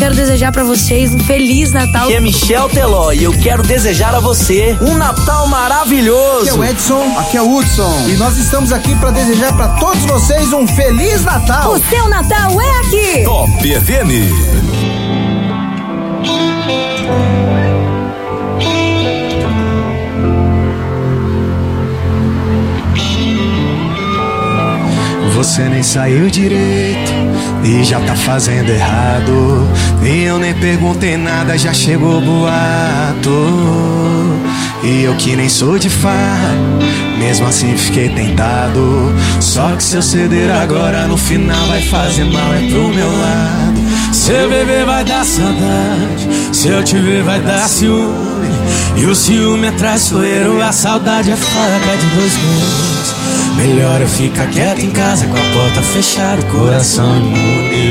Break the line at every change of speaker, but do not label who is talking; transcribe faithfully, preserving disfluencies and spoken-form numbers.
quero desejar pra vocês um Feliz Natal.
Aqui é Michel Teló e eu quero desejar a você um Natal maravilhoso.
Aqui é o Edson, aqui é o Hudson e nós estamos aqui pra desejar pra todos vocês um Feliz Natal.
O seu Natal é aqui.
Top F M.
Você nem saiu direito e já tá fazendo errado. E eu nem perguntei nada, já chegou boato. E eu que nem sou de farra, mesmo assim fiquei tentado. Só que se eu ceder agora, no final vai fazer mal, é pro meu lado. Se eu beber vai dar saudade, se eu te ver vai dar ciúme. E o ciúme é traiçoeiro, a saudade é faca de dois gumes. Melhor eu ficar quieto em casa com a porta fechada, o coração imune.